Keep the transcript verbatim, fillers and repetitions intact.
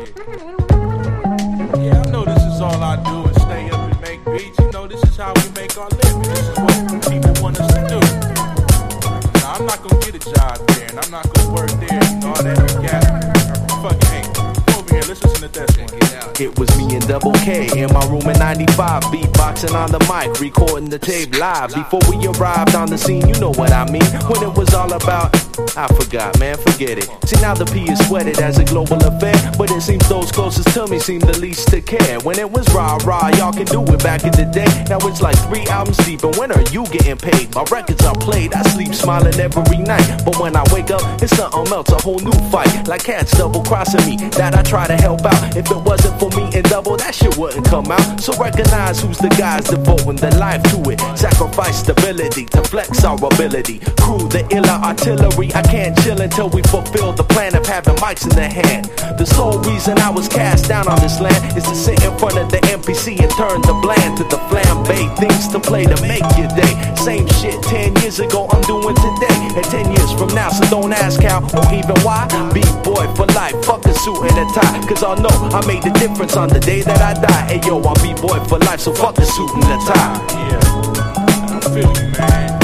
Yeah, I know this is all I do is stay up and make beats. You know, this is how we make our living. This is what people want us to do. Now, I'm not gonna get a job there, and I'm not gonna work there. You know, all that gas. Fucking hate. Over here, let's listen to this one. It was me and Double K in my room in ninety-five, beatboxing on the mic, recording the tape live. Before we arrived on the scene, you know what I mean. When it was all about, I forgot, man, forget it. See, now the P is sweated as a global affair, but it seems those closest to me seem the least to care. When it was rah rah, y'all can do it back in the day. Now it's like three albums deep, and when are you getting paid? My records are played, I sleep smiling every night, but when I wake up, it's something else, a whole new fight. Like cats double crossing me, that I try to help out. If it wasn't for me and Double, that shit wouldn't come out. So recognize who's the guys devoting their life to it. Sacrifice stability to flex our ability. Crew the iller artillery, I can't chill until we fulfill the plan of having mics in the hand. The sole reason I was cast down on this land is to sit in front of the M P C and turn the bland to the flambe. Things to play to make your day. Same shit ten years ago I'm doing today, and ten years from now, so don't ask how or even why. B-boy for life, fuck a suit and a tie, cause I'll know I made the difference on the day that I die. Hey yo, I'm B-boy for life, so fuck the suit and the tie. Yeah, I feel you, man.